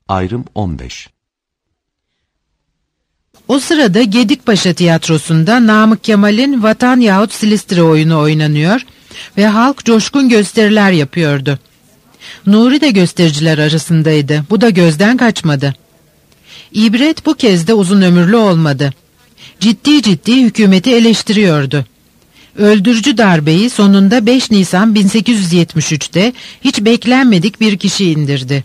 Ayrım 15. O sırada Gedikpaşa tiyatrosunda Namık Kemal'in Vatan yahut Silistre oyunu oynanıyor ve halk coşkun gösteriler yapıyordu. Nuri de göstericiler arasındaydı. Bu da gözden kaçmadı. İbret bu kez de uzun ömürlü olmadı. Ciddi ciddi hükümeti eleştiriyordu. Öldürücü darbeyi sonunda 5 Nisan 1873'te hiç beklenmedik bir kişi indirdi.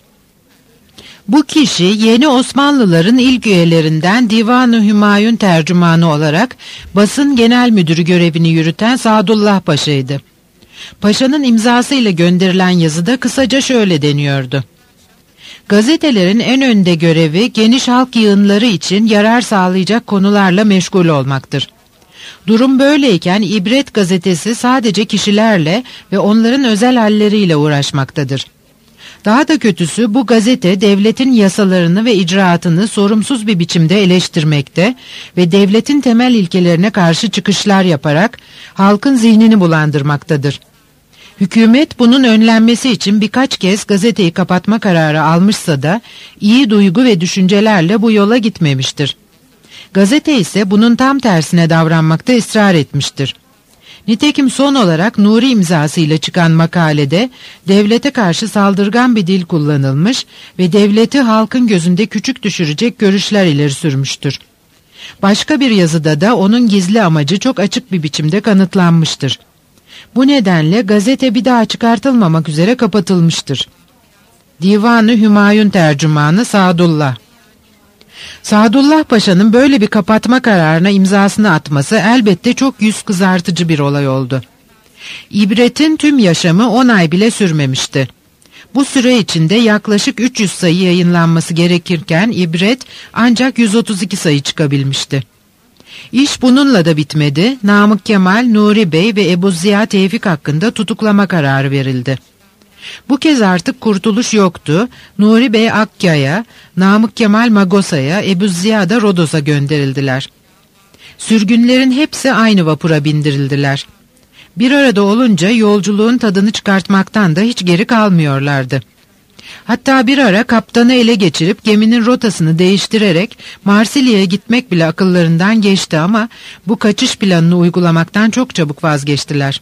Bu kişi yeni Osmanlıların ilk üyelerinden Divan-ı Hümayun tercümanı olarak basın genel müdürü görevini yürüten Sadullah Paşa'ydı. Paşa'nın imzasıyla gönderilen yazıda kısaca şöyle deniyordu: gazetelerin en önde görevi geniş halk yığınları için yarar sağlayacak konularla meşgul olmaktır. Durum böyleyken İbret gazetesi sadece kişilerle ve onların özel halleriyle uğraşmaktadır. Daha da kötüsü bu gazete devletin yasalarını ve icraatını sorumsuz bir biçimde eleştirmekte ve devletin temel ilkelerine karşı çıkışlar yaparak halkın zihnini bulandırmaktadır. Hükümet bunun önlenmesi için birkaç kez gazeteyi kapatma kararı almışsa da iyi duygu ve düşüncelerle bu yola gitmemiştir. Gazete ise bunun tam tersine davranmakta ısrar etmiştir. Nitekim son olarak Nuri imzasıyla çıkan makalede devlete karşı saldırgan bir dil kullanılmış ve devleti halkın gözünde küçük düşürecek görüşler ileri sürmüştür. Başka bir yazıda da onun gizli amacı çok açık bir biçimde kanıtlanmıştır. Bu nedenle gazete bir daha çıkartılmamak üzere kapatılmıştır. Divan-ı Hümayun tercümanı Sadullah. Sadullah Paşa'nın böyle bir kapatma kararına imzasını atması elbette çok yüz kızartıcı bir olay oldu. İbret'in tüm yaşamı 10 ay bile sürmemişti. Bu süre içinde yaklaşık 300 sayı yayınlanması gerekirken İbret ancak 132 sayı çıkabilmişti. İş bununla da bitmedi. Namık Kemal, Nuri Bey ve Ebu Ziya Tevfik hakkında tutuklama kararı verildi. Bu kez artık kurtuluş yoktu. Nuri Bey Akkaya'ya, Namık Kemal Magosa'ya, Ebu Ziya da Rodos'a gönderildiler. Sürgünlerin hepsi aynı vapura bindirildiler. Bir arada olunca yolculuğun tadını çıkartmaktan da hiç geri kalmıyorlardı. Hatta bir ara kaptanı ele geçirip geminin rotasını değiştirerek Marsilya'ya gitmek bile akıllarından geçti ama bu kaçış planını uygulamaktan çok çabuk vazgeçtiler.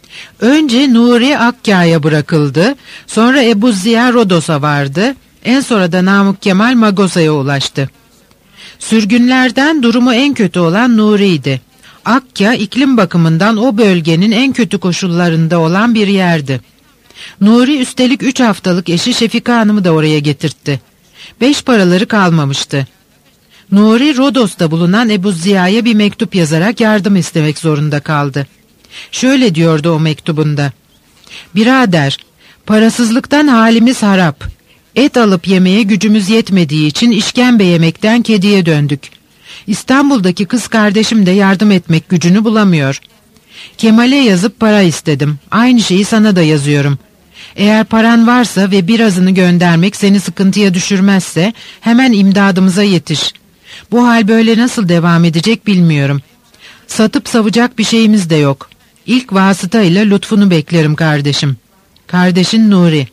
Önce Nuri Akkaya'ya bırakıldı, sonra Ebu Ziya Rodos'a vardı, en sonra da Namık Kemal Magosa'ya ulaştı. Sürgünlerden durumu en kötü olan Nuri'ydi. Akkaya iklim bakımından o bölgenin en kötü koşullarında olan bir yerdi. Nuri üstelik 3 haftalık eşi Şefika Hanım'ı da oraya getirtti. 5 paraları kalmamıştı. Nuri Rodos'ta bulunan Ebu Ziya'ya bir mektup yazarak yardım istemek zorunda kaldı. Şöyle diyordu o mektubunda: "Birader, parasızlıktan halimiz harap. Et alıp yemeye gücümüz yetmediği için işkembe yemekten kediye döndük. İstanbul'daki kız kardeşim de yardım etmek gücünü bulamıyor. Kemal'e yazıp para istedim. Aynı şeyi sana da yazıyorum. Eğer paran varsa ve birazını göndermek seni sıkıntıya düşürmezse hemen imdadımıza yetiş. Bu hal böyle nasıl devam edecek bilmiyorum. Satıp savacak bir şeyimiz de yok. İlk vasıtayla lütfunu beklerim kardeşim. Kardeşin Nuri."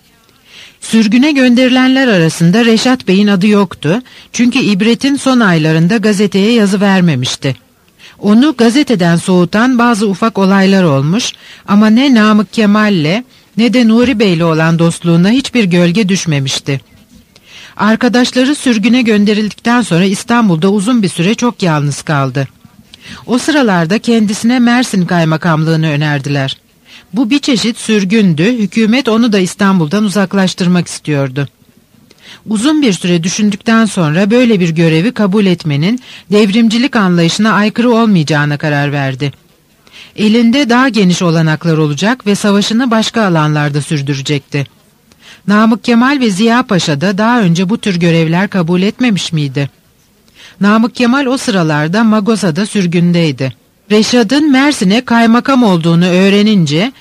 Sürgüne gönderilenler arasında Reşat Bey'in adı yoktu. Çünkü İbret'in son aylarında gazeteye yazı vermemişti. Onu gazeteden soğutan bazı ufak olaylar olmuş ama ne Namık Kemal'le ne de Nuri Bey'le olan dostluğuna hiçbir gölge düşmemişti. Arkadaşları sürgüne gönderildikten sonra İstanbul'da uzun bir süre çok yalnız kaldı. O sıralarda kendisine Mersin kaymakamlığını önerdiler. Bu bir çeşit sürgündü, hükümet onu da İstanbul'dan uzaklaştırmak istiyordu. Uzun bir süre düşündükten sonra böyle bir görevi kabul etmenin devrimcilik anlayışına aykırı olmayacağına karar verdi. Elinde daha geniş olanaklar olacak ve savaşını başka alanlarda sürdürecekti. Namık Kemal ve Ziya Paşa da daha önce bu tür görevler kabul etmemiş miydi? Namık Kemal o sıralarda Magosa'da sürgündeydi. Reşad'ın Mersin'e kaymakam olduğunu öğrenince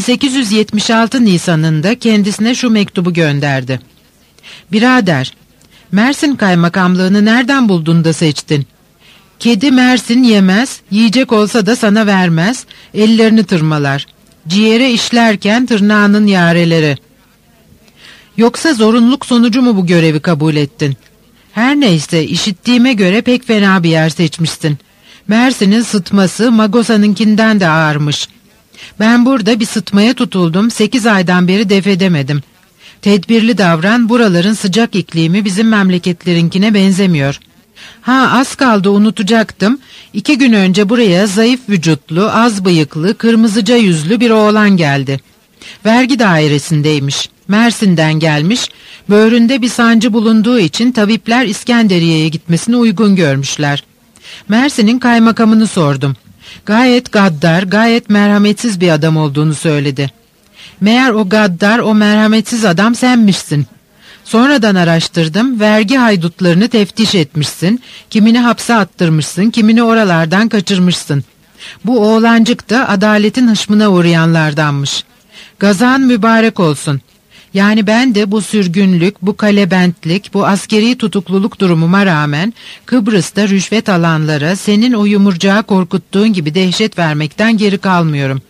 1876 Nisan'ında kendisine şu mektubu gönderdi: "Birader, Mersin kaymakamlığını nereden buldun da seçtin? Kedi Mersin yemez, yiyecek olsa da sana vermez, ellerini tırmalar. Ciğere işlerken tırnağının yareleri. Yoksa zorunluluk sonucu mu bu görevi kabul ettin? Her neyse, işittiğime göre pek fena bir yer seçmişsin. Mersin'in sıtması Magosa'nınkinden de ağırmış. Ben burada bir sıtmaya tutuldum, 8 aydan beri def edemedim. Tedbirli davran, buraların sıcak iklimi bizim memleketlerinkine benzemiyor. Ha, az kaldı unutacaktım. 2 gün önce buraya zayıf vücutlu, az bıyıklı, kırmızıca yüzlü bir oğlan geldi. Vergi dairesindeymiş. Mersin'den gelmiş. Böğründe bir sancı bulunduğu için tabipler İskenderiye'ye gitmesini uygun görmüşler. Mersin'in kaymakamını sordum. Gayet gaddar, gayet merhametsiz bir adam olduğunu söyledi. Meğer o gaddar, o merhametsiz adam senmişsin. Sonradan araştırdım, vergi haydutlarını teftiş etmişsin, kimini hapse attırmışsın, kimini oralardan kaçırmışsın. Bu oğlancık da adaletin hışmına uğrayanlardanmış. Gazan mübarek olsun. Yani ben de bu sürgünlük, bu kalebentlik, bu askeri tutukluluk durumuma rağmen Kıbrıs'ta rüşvet alanlara senin o yumurcağı korkuttuğun gibi dehşet vermekten geri kalmıyorum.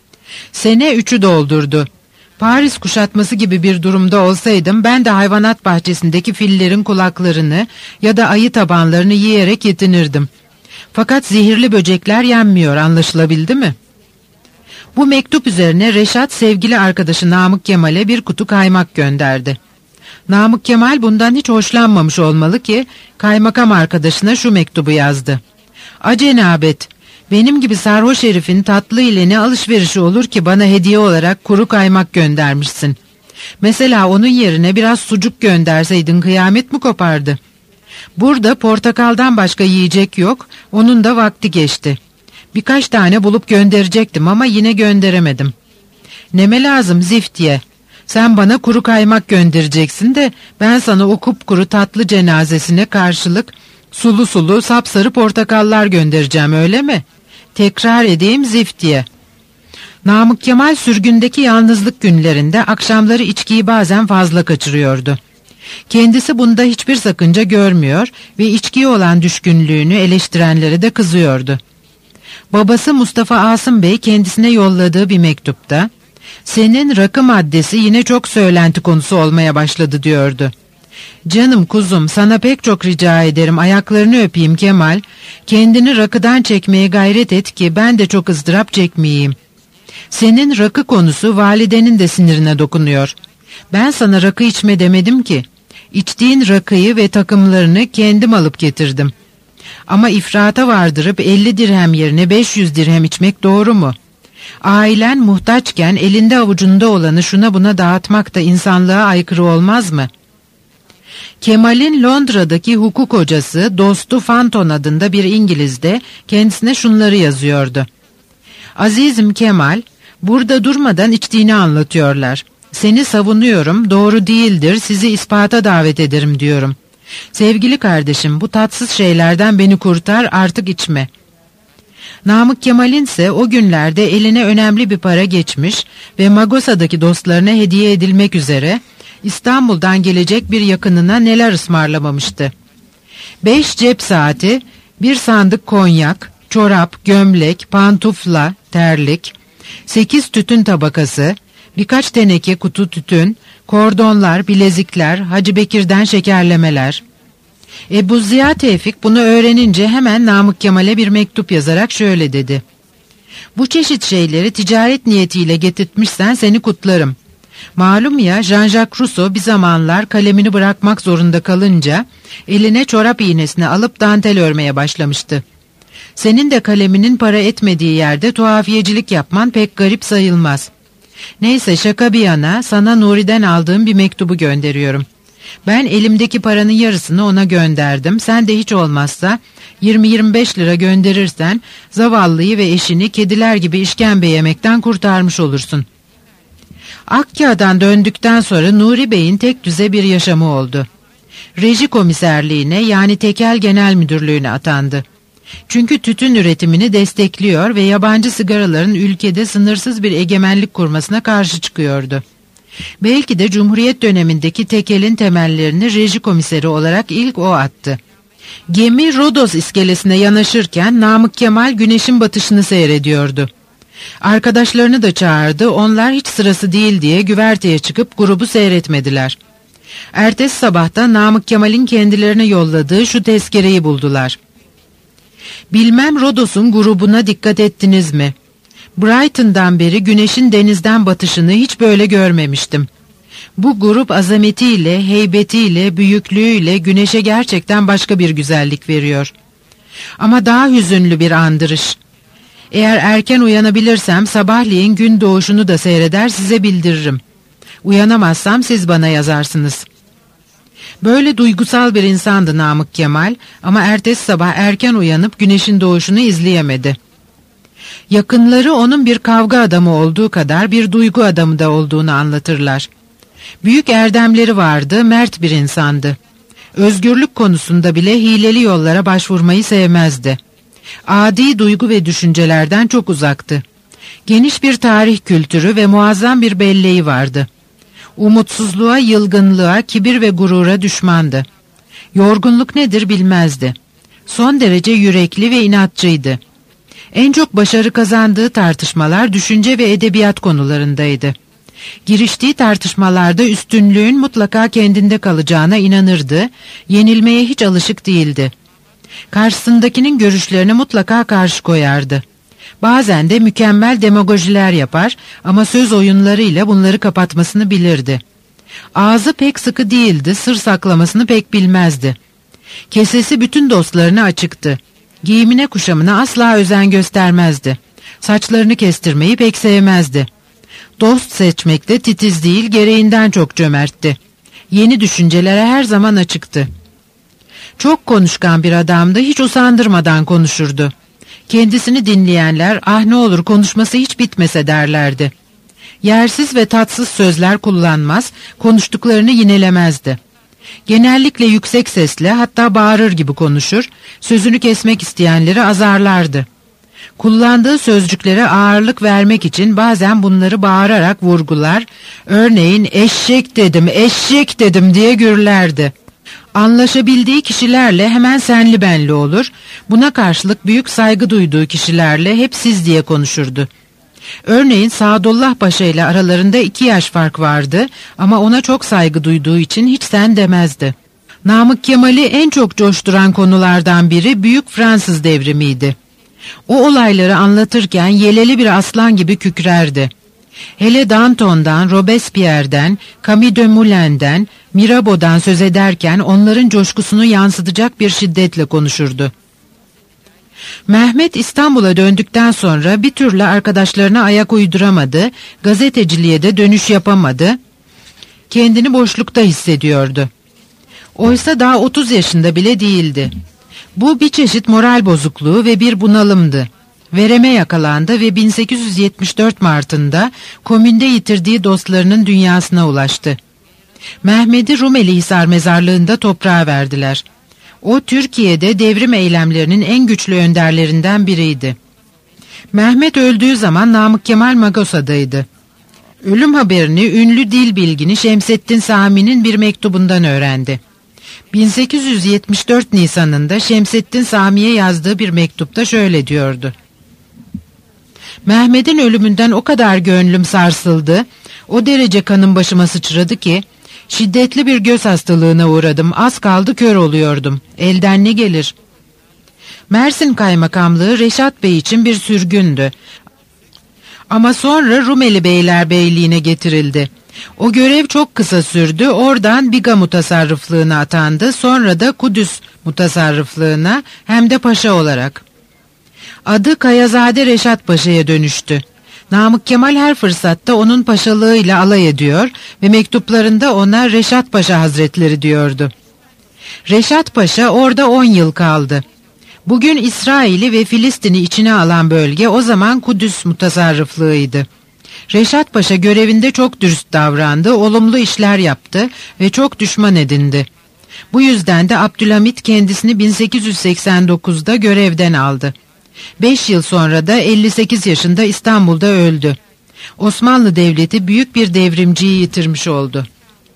Sene 3'ü doldurdu. Paris kuşatması gibi bir durumda olsaydım ben de hayvanat bahçesindeki fillerin kulaklarını ya da ayı tabanlarını yiyerek yetinirdim. Fakat zehirli böcekler yenmiyor, anlaşılabildi mi? Bu mektup üzerine Reşat sevgili arkadaşı Namık Kemal'e bir kutu kaymak gönderdi. Namık Kemal bundan hiç hoşlanmamış olmalı ki kaymakam arkadaşına şu mektubu yazdı. Acenabet, benim gibi sarhoş herifin tatlı ile ne alışverişi olur ki bana hediye olarak kuru kaymak göndermişsin. Mesela onun yerine biraz sucuk gönderseydin kıyamet mi kopardı? Burada portakaldan başka yiyecek yok, onun da vakti geçti. Birkaç tane bulup gönderecektim ama yine gönderemedim. Neme lazım ziftiye? Sen bana kuru kaymak göndereceksin de ben sana o kupkuru tatlı cenazesine karşılık sulu sulu sapsarı portakallar göndereceğim, öyle mi? Tekrar edeyim, ziftiye. Namık Kemal sürgündeki yalnızlık günlerinde akşamları içkiyi bazen fazla kaçırıyordu. Kendisi bunda hiçbir sakınca görmüyor ve içkiye olan düşkünlüğünü eleştirenlere de kızıyordu. Babası Mustafa Asım Bey kendisine yolladığı bir mektupta, "Senin rakı maddesi yine çok söylenti konusu olmaya başladı," diyordu. "Canım kuzum, sana pek çok rica ederim, ayaklarını öpeyim Kemal. Kendini rakıdan çekmeye gayret et ki ben de çok ızdırap çekmeyeyim. Senin rakı konusu validenin de sinirine dokunuyor. Ben sana rakı içme demedim ki. İçtiğin rakıyı ve takımlarını kendim alıp getirdim. Ama ifrata vardırıp 50 dirhem yerine 500 dirhem içmek doğru mu? Ailen muhtaçken elinde avucunda olanı şuna buna dağıtmak da insanlığa aykırı olmaz mı?" Kemal'in Londra'daki hukuk hocası, dostu Fanton adında bir İngiliz de kendisine şunları yazıyordu. "Azizim Kemal, burada durmadan içtiğini anlatıyorlar. Seni savunuyorum, doğru değildir, sizi ispata davet ederim diyorum. Sevgili kardeşim, bu tatsız şeylerden beni kurtar, artık içme." Namık Kemal'in ise o günlerde eline önemli bir para geçmiş ve Magosa'daki dostlarına hediye edilmek üzere İstanbul'dan gelecek bir yakınına neler ısmarlamamıştı. 5 cep saati, bir sandık konyak, çorap, gömlek, pantufla, terlik, 8 tütün tabakası, birkaç teneke kutu tütün, kordonlar, bilezikler, Hacı Bekir'den şekerlemeler. Ebu Ziya Tevfik bunu öğrenince hemen Namık Kemal'e bir mektup yazarak şöyle dedi. "Bu çeşit şeyleri ticaret niyetiyle getirtmişsen seni kutlarım. Malum ya, Jean-Jacques Rousseau bir zamanlar kalemini bırakmak zorunda kalınca eline çorap iğnesini alıp dantel örmeye başlamıştı. Senin de kaleminin para etmediği yerde tuhafiyecilik yapman pek garip sayılmaz. Neyse, şaka bir yana, sana Nuri'den aldığım bir mektubu gönderiyorum. Ben elimdeki paranın yarısını ona gönderdim. Sen de hiç olmazsa 20-25 lira gönderirsen zavallıyı ve eşini kediler gibi işkembe yemekten kurtarmış olursun." Akkâ'dan döndükten sonra Nuri Bey'in tek düze bir yaşamı oldu. Reji komiserliğine, yani tekel genel müdürlüğüne atandı. Çünkü tütün üretimini destekliyor ve yabancı sigaraların ülkede sınırsız bir egemenlik kurmasına karşı çıkıyordu. Belki de Cumhuriyet dönemindeki tekelin temellerini reji komiseri olarak ilk o attı. Gemi Rodos iskelesine yanaşırken Namık Kemal güneşin batışını seyrediyordu. Arkadaşlarını da çağırdı, onlar hiç sırası değil diye güverteye çıkıp grubu seyretmediler. Ertesi sabahta Namık Kemal'in kendilerine yolladığı şu tezkereyi buldular. Bilmem Rodos'un grubuna dikkat ettiniz mi? Brighton'dan beri güneşin denizden batışını hiç böyle görmemiştim. Bu grup azametiyle, heybetiyle, büyüklüğüyle güneşe gerçekten başka bir güzellik veriyor. Ama daha hüzünlü bir andırış. Eğer erken uyanabilirsem sabahleyin gün doğuşunu da seyreder size bildiririm. Uyanamazsam siz bana yazarsınız. Böyle duygusal bir insandı Namık Kemal ama ertesi sabah erken uyanıp güneşin doğuşunu izleyemedi. Yakınları onun bir kavga adamı olduğu kadar bir duygu adamı da olduğunu anlatırlar. Büyük erdemleri vardı, mert bir insandı. Özgürlük konusunda bile hileli yollara başvurmayı sevmezdi. Adi duygu ve düşüncelerden çok uzaktı. Geniş bir tarih kültürü ve muazzam bir belleği vardı. Umutsuzluğa, yılgınlığa, kibir ve gurura düşmandı. Yorgunluk nedir bilmezdi. Son derece yürekli ve inatçıydı. En çok başarı kazandığı tartışmalar düşünce ve edebiyat konularındaydı. Giriştiği tartışmalarda üstünlüğün mutlaka kendinde kalacağına inanırdı, yenilmeye hiç alışık değildi. Karşısındakinin görüşlerine mutlaka karşı koyardı. Bazen de mükemmel demagojiler yapar ama söz oyunlarıyla bunları kapatmasını bilirdi. Ağzı pek sıkı değildi, sır saklamasını pek bilmezdi. Kesesi bütün dostlarına açıktı. Giyimine kuşamına asla özen göstermezdi. Saçlarını kestirmeyi pek sevmezdi. Dost seçmekte titiz değil, gereğinden çok cömertti. Yeni düşüncelere her zaman açıktı. Çok konuşkan bir adamdı, hiç usandırmadan konuşurdu. Kendisini dinleyenler, ah ne olur konuşması hiç bitmese derlerdi. Yersiz ve tatsız sözler kullanmaz, konuştuklarını yinelemezdi. Genellikle yüksek sesle, hatta bağırır gibi konuşur, sözünü kesmek isteyenleri azarlardı. Kullandığı sözcüklere ağırlık vermek için bazen bunları bağırarak vurgular, örneğin eşek dedim diye gürlerdi. Anlaşabildiği kişilerle hemen senli benli olur, buna karşılık büyük saygı duyduğu kişilerle hep siz diye konuşurdu. Örneğin Sadullah Paşa ile aralarında 2 yaş fark vardı ama ona çok saygı duyduğu için hiç sen demezdi. Namık Kemal'i en çok coşturan konulardan biri Büyük Fransız Devrimi'ydi. O olayları anlatırken yeleli bir aslan gibi kükrerdi. Hele Danton'dan, Robespierre'den, Camille de Moulin'den, Mirabeau'dan söz ederken onların coşkusunu yansıtacak bir şiddetle konuşurdu. Mehmet İstanbul'a döndükten sonra bir türlü arkadaşlarına ayak uyduramadı, gazeteciliğe de dönüş yapamadı, kendini boşlukta hissediyordu. Oysa daha 30 yaşında bile değildi. Bu bir çeşit moral bozukluğu ve bir bunalımdı. Vereme yakalandı ve 1874 Mart'ında komünde yitirdiği dostlarının dünyasına ulaştı. Mehmet'i Rumelihisar mezarlığında toprağa verdiler. O Türkiye'de devrim eylemlerinin en güçlü önderlerinden biriydi. Mehmet öldüğü zaman Namık Kemal Magosa'daydı. Ölüm haberini ünlü dil bilgini Şemsettin Sami'nin bir mektubundan öğrendi. 1874 Nisan'ında Şemsettin Sami'ye yazdığı bir mektupta şöyle diyordu. Mehmet'in ölümünden o kadar gönlüm sarsıldı, o derece kanım başıma sıçradı ki, şiddetli bir göz hastalığına uğradım, az kaldı kör oluyordum, elden ne gelir? Mersin Kaymakamlığı Reşat Bey için bir sürgündü. Ama sonra Rumeli Beylerbeyliğine getirildi. O görev çok kısa sürdü, oradan Biga mutasarrıflığına atandı, sonra da Kudüs mutasarrıflığına hem de paşa olarak. Adı Kayazade Reşat Paşa'ya dönüştü. Namık Kemal her fırsatta onun paşalığıyla alay ediyor ve mektuplarında ona Reşat Paşa Hazretleri diyordu. Reşat Paşa orada 10 yıl kaldı. Bugün İsrail'i ve Filistin'i içine alan bölge o zaman Kudüs mutasarrıflığıydı. Reşat Paşa görevinde çok dürüst davrandı, olumlu işler yaptı ve çok düşman edindi. Bu yüzden de Abdülhamit kendisini 1889'da görevden aldı. 5 yıl sonra da 58 yaşında İstanbul'da öldü. Osmanlı Devleti büyük bir devrimciyi yitirmiş oldu.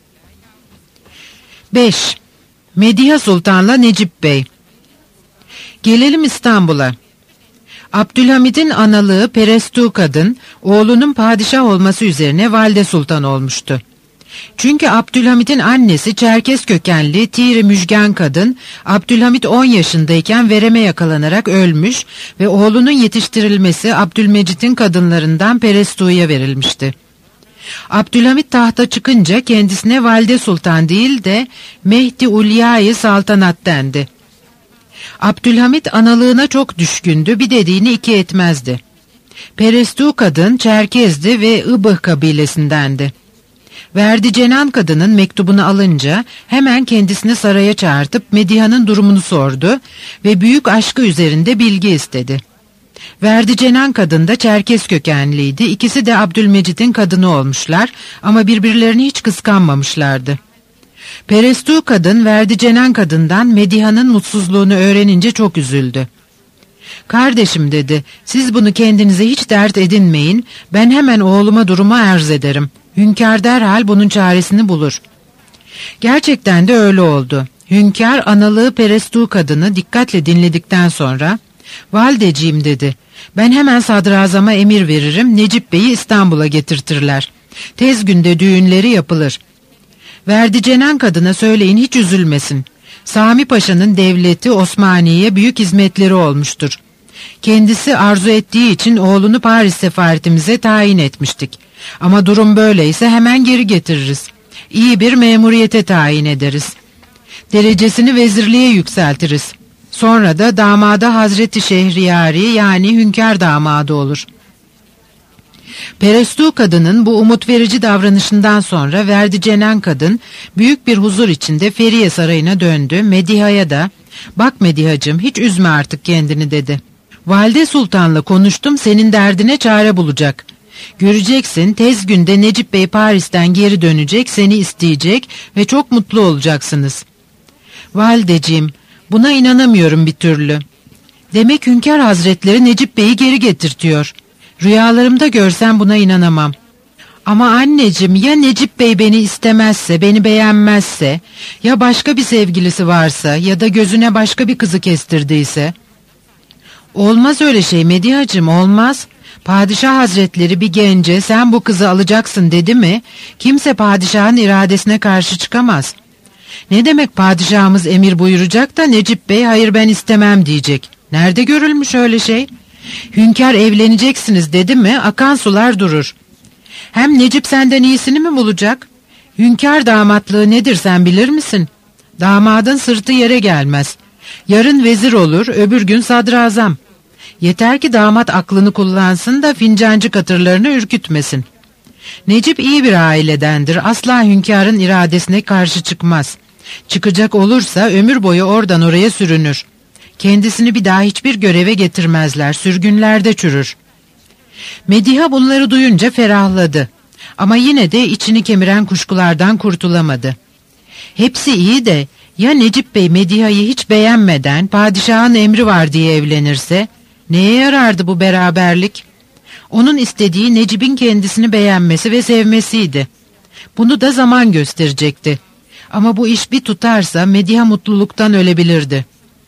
5. Mediha Sultan'la Necip Bey. Gelelim İstanbul'a. Abdülhamid'in analığı Perestu kadın, oğlunun padişah olması üzerine valide sultan olmuştu. Çünkü Abdülhamid'in annesi Çerkes kökenli Tir-i Müjgan kadın, Abdülhamid 10 yaşındayken vereme yakalanarak ölmüş ve oğlunun yetiştirilmesi Abdülmecit'in kadınlarından Perestu'ya verilmişti. Abdülhamid tahta çıkınca kendisine valide sultan değil de Mehdi Ulyâ-i Saltanat dendi. Abdülhamid analığına çok düşkündü, bir dediğini iki etmezdi. Perestu kadın Çerkez'di ve Ibıh kabilesindendi. Verdicenan kadının mektubunu alınca hemen kendisini saraya çağırtıp Mediha'nın durumunu sordu ve büyük aşkı üzerinde bilgi istedi. Verdicenan kadın da Çerkes kökenliydi. İkisi de Abdülmecit'in kadını olmuşlar ama birbirlerini hiç kıskanmamışlardı. Perestu kadın Verdicenan kadından Mediha'nın mutsuzluğunu öğrenince çok üzüldü. "Kardeşim," dedi, "siz bunu kendinize hiç dert edinmeyin, ben hemen oğluma durumu arz ederim. Hünkâr derhal bunun çaresini bulur." Gerçekten de öyle oldu. Hünkâr analığı Perestu kadını dikkatle dinledikten sonra, "Valideciğim," dedi, "ben hemen sadrazama emir veririm, Necip Bey'i İstanbul'a getirtirler. Tez günde düğünleri yapılır. Verdicenan kadına söyleyin hiç üzülmesin. Sami Paşa'nın devleti Osmaniye'ye büyük hizmetleri olmuştur. Kendisi arzu ettiği için oğlunu Paris sefaretimize tayin etmiştik. Ama durum böyleyse hemen geri getiririz. İyi bir memuriyete tayin ederiz. Derecesini vezirliğe yükseltiriz. Sonra da damada Hazreti Şehriyari yani hünkâr damadı olur." Perestu kadının bu umut verici davranışından sonra Verdicenan kadın büyük bir huzur içinde Feriye Sarayı'na döndü. Mediha'ya da, "Bak Medihacığım, hiç üzme artık kendini," dedi. "Valide Sultan'la konuştum, senin derdine çare bulacak. Göreceksin, tez günde Necip Bey Paris'ten geri dönecek, seni isteyecek ve çok mutlu olacaksınız." "Valideciğim, buna inanamıyorum bir türlü. Demek Hünkâr Hazretleri Necip Bey'i geri getirtiyor. Rüyalarımda görsem buna inanamam. Ama anneciğim, ya Necip Bey beni istemezse, beni beğenmezse, ya başka bir sevgilisi varsa ya da gözüne başka bir kızı kestirdiyse?" "Olmaz öyle şey Medihacığım, olmaz. Padişah Hazretleri bir gence sen bu kızı alacaksın dedi mi, kimse padişahın iradesine karşı çıkamaz. Ne demek padişahımız emir buyuracak da Necip Bey hayır ben istemem diyecek. Nerede görülmüş öyle şey? Hünkâr evleneceksiniz dedi mi akan sular durur. Hem Necip senden iyisini mi bulacak? Hünkâr damatlığı nedir sen bilir misin? Damadın sırtı yere gelmez. Yarın vezir olur, öbür gün sadrazam. Yeter ki damat aklını kullansın da fincancı katırlarını ürkütmesin. Necip iyi bir ailedendir, asla hünkârın iradesine karşı çıkmaz. Çıkacak olursa ömür boyu oradan oraya sürünür. Kendisini bir daha hiçbir göreve getirmezler, sürgünlerde çürür." Mediha bunları duyunca ferahladı. Ama yine de içini kemiren kuşkulardan kurtulamadı. Hepsi iyi de ya Necip Bey Mediha'yı hiç beğenmeden padişahın emri var diye evlenirse, neye yarardı bu beraberlik? Onun istediği Necip'in kendisini beğenmesi ve sevmesiydi. Bunu da zaman gösterecekti. Ama bu iş bir tutarsa Mediha mutluluktan ölebilirdi.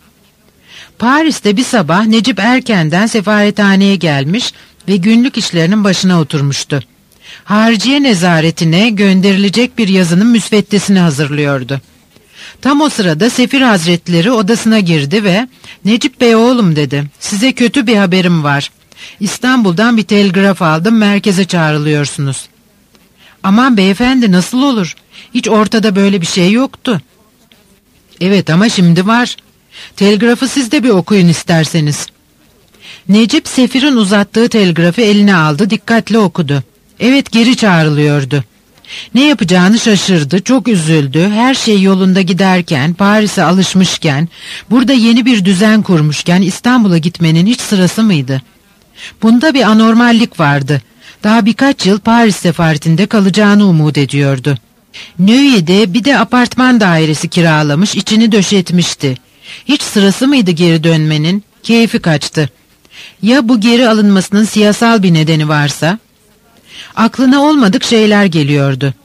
Paris'te bir sabah Necip erkenden sefarethaneye gelmiş ve günlük işlerinin başına oturmuştu. Hariciye nezaretine gönderilecek bir yazının müsveddesini hazırlıyordu. Tam o sırada Sefir Hazretleri odasına girdi ve "Necip Bey oğlum," dedi, "size kötü bir haberim var. İstanbul'dan bir telgraf aldım, merkeze çağrılıyorsunuz." "Aman beyefendi, nasıl olur? Hiç ortada böyle bir şey yoktu." "Evet ama şimdi var. Telgrafı siz de bir okuyun isterseniz." Necip Sefir'in uzattığı telgrafı eline aldı, dikkatle okudu. Evet, geri çağrılıyordu. Ne yapacağını şaşırdı, çok üzüldü. Her şey yolunda giderken, Paris'e alışmışken, burada yeni bir düzen kurmuşken İstanbul'a gitmenin hiç sırası mıydı? Bunda bir anormallik vardı. Daha birkaç yıl Paris sefaretinde kalacağını umut ediyordu. Neuilly'de bir de apartman dairesi kiralamış, içini döşetmişti. Hiç sırası mıydı geri dönmenin? Keyfi kaçtı. Ya bu geri alınmasının siyasal bir nedeni varsa? Aklına olmadık şeyler geliyordu.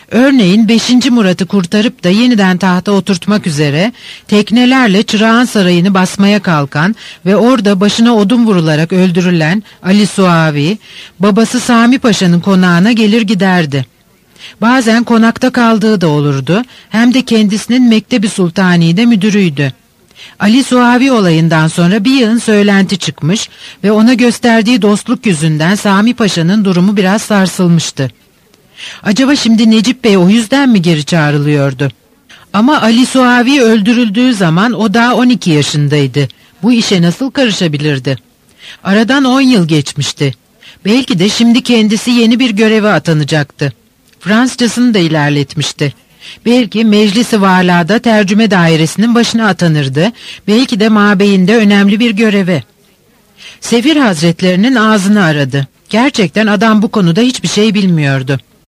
Örneğin 5. Murat'ı kurtarıp da yeniden tahta oturtmak üzere teknelerle Çırağan Sarayı'nı basmaya kalkan ve orada başına odun vurularak öldürülen Ali Suavi, babası Sami Paşa'nın konağına gelir giderdi. Bazen konakta kaldığı da olurdu, hem de kendisinin Mektebi Sultani'de müdürüydü. Ali Suavi olayından sonra bir yığın söylenti çıkmış ve ona gösterdiği dostluk yüzünden Sami Paşa'nın durumu biraz sarsılmıştı. Acaba şimdi Necip Bey o yüzden mi geri çağrılıyordu? Ama Ali Suavi öldürüldüğü zaman o daha 12 yaşındaydı. Bu işe nasıl karışabilirdi? Aradan 10 yıl geçmişti. Belki de şimdi kendisi yeni bir göreve atanacaktı. Fransızcasını da ilerletmişti. Belki Meclis-i Vala'da tercüme dairesinin başına atanırdı. Belki de mabeyinde önemli bir göreve. Sefir Hazretlerinin ağzını aradı. Gerçekten adam bu konuda hiçbir şey bilmiyordu.